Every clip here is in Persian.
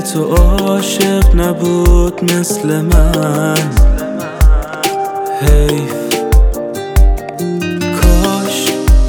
تو عاشق نبود مثل من. حیف کاش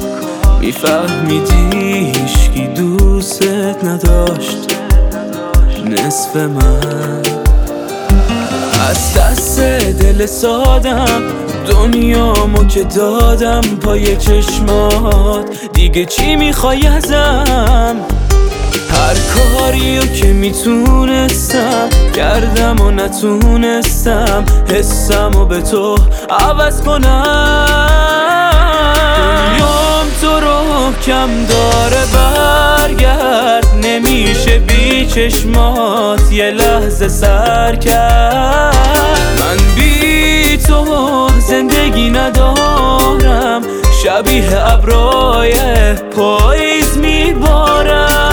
میفهمیدی هیچکی دوستت نداشت نصف من. از دست دل سادم دنیامو که دادم پای چشمات، دیگه چی میخوای ازم؟ هر کاریو که میتونستم کردم و نتونستم حسمو به تو عوض کنم. دنیام تو رو کم داره برگرد، نمیشه بی چشمات یه لحظه سر کرد. من بی تو زندگی ندارم، شبیه ابرای پاییز میبارم.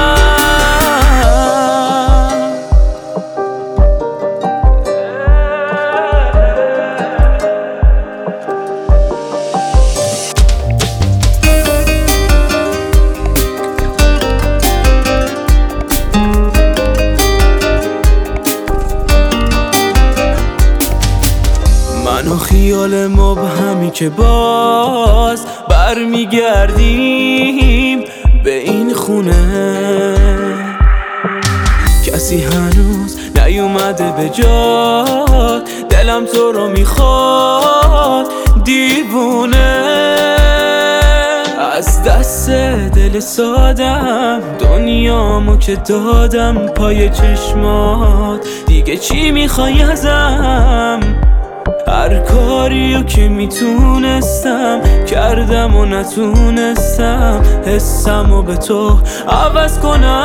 من و خیال مبهمی که باز برمیگردیم به این خونه، کسی هنوز نیومده به جات، دلم تو رو میخواد دیوونه. از دست دل سادم دنیامو که دادم پای چشمات، دیگه چی میخوای ازم؟ هر کاریو که میتونستم کردم و نتونستم حسمو به تو عوض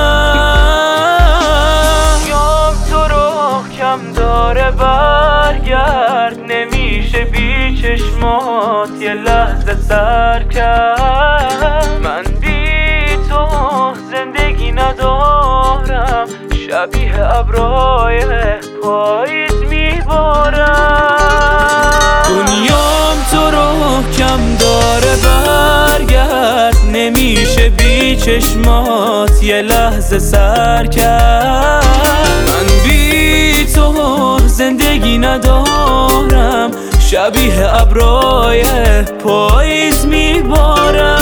کنم. یام تو رو کم داره برگرد، نمیشه بی چشمات یه لحظه سر کرد. من بی تو زندگی ندارم، شبیه ابرای پاییز میبارم. دنیام تو رو کم داره برگرد، نمیشه بی چشمات یه لحظه سر کرد. من بی تو زندگی ندارم، شبیه ابرای پاییز میبارم.